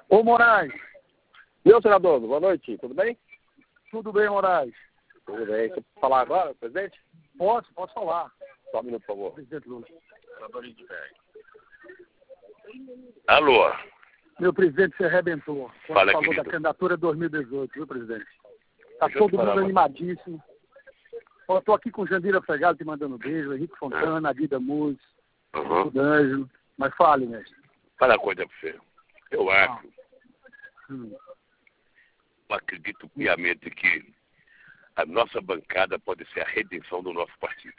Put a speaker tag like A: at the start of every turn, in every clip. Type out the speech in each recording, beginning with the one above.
A: Ô, Moraes.
B: Meu senador, boa noite, tudo bem?
A: Tudo bem, Moraes?
B: Tudo bem. Você pode falar agora, presidente?
A: Posso falar.
B: Só um minuto, por favor.
A: Presidente Lula.
B: Alô?
A: Meu presidente, você arrebentou. Quando
B: Fala,
A: falou
B: querido.
A: da candidatura 2018, viu, presidente? Tá
B: Deixa eu te
A: todo
B: falar
A: mundo
B: uma-
A: animadíssimo. Eu tô aqui com Jandira Fregado te mandando beijo, Henrique Fontana, Adida Muz, o D'Angelo. Mas fale, mestre.
B: Fala uma coisa pra você. Eu acho,
A: Hum.
B: eu acredito piamente que a nossa bancada pode ser a redenção do nosso partido.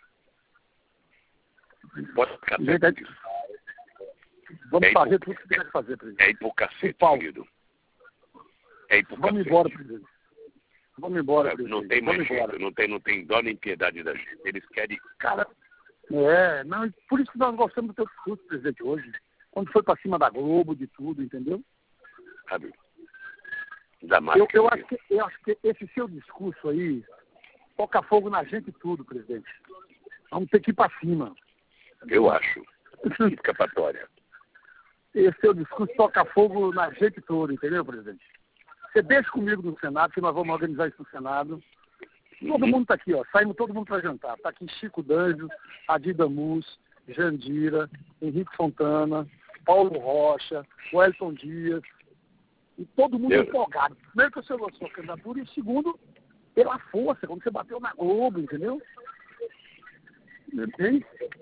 B: Pode ficar
A: Gente,
B: certo disso.
A: Vamos
B: É
A: fazer tudo que tiver que fazer, presidente.
B: É ir pro cacete,
A: Paulo.
B: querido. É ir pro
A: Vamos
B: cacete.
A: embora, presidente. Vamos embora, presidente.
B: Não tem mais
A: Vamos embora.
B: jeito, não tem dó nem piedade da gente. Eles querem...
A: Cara, não, por isso que nós gostamos do teu discurso, presidente, hoje. Quando foi pra cima da Globo, de tudo, entendeu?
B: Sabe? Da mais
A: Eu acho que esse seu discurso aí toca fogo na gente e tudo, presidente. Vamos ter que ir pra cima.
B: Eu acho. Escapatória.
A: Esse seu discurso toca fogo na gente toda, entendeu, presidente? Você deixa comigo no Senado, que nós vamos organizar isso no Senado. Todo mundo tá aqui, ó. Saímos todo mundo para jantar. Tá aqui Chico D'Angelo, Adida Muz, Jandira, Henrique Fontana, Paulo Rocha, Wellington Dias. E todo mundo empolgado. Primeiro que você gostou da candidatura, e segundo, pela força, quando você bateu na Globo, entendeu? Entende?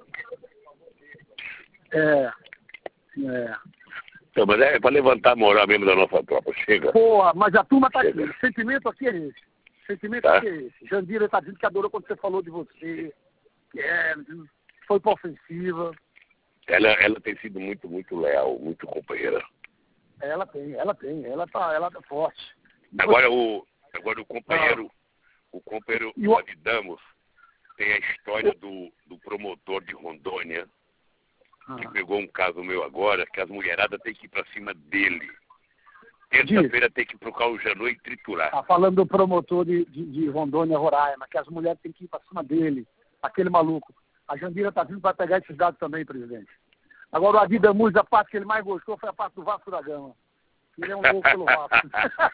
B: Então, mas é para levantar a moral mesmo da nossa tropa. Chega.
A: Pô, mas a turma tá
B: Chega.
A: aqui. O sentimento aqui é esse. O sentimento
B: Tá.
A: aqui é esse. Jandira tá dizendo que adorou quando você falou de você. Foi pra ofensiva.
B: Ela tem sido muito, muito leal, muito companheira.
A: Ela tem. Ela tá forte.
B: Agora o companheiro
A: E o-
B: Adidamos tem a história do promotor de Rondônia, que pegou um caso meu agora, que as mulheradas têm que ir pra cima dele. Terça-feira tem que procurar o Janô e triturar.
A: Tá falando do promotor de Rondônia, Roraima, que as mulheres têm que ir pra cima dele, aquele maluco. A Jandira tá vindo para pegar esses dados também, presidente. Agora o Adida Muz, a parte que ele mais gostou foi a parte do Vasco da Gama. Ele é um louco pelo Vasco.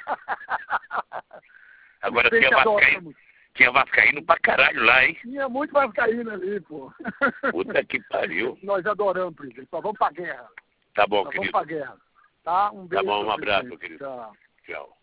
B: Agora
A: Adoramos.
B: tinha vascaíno pra caralho lá, hein?
A: Tinha muito vascaíno ali, pô.
B: Puta que pariu.
A: Nós adoramos, presidente. Nós vamos pra guerra.
B: Tá bom,
A: Nós
B: querido.
A: vamos pra guerra. Tá? Um beijo.
B: Tá bom, um abraço,
A: presidente.
B: querido.
A: Tchau.
B: Tchau.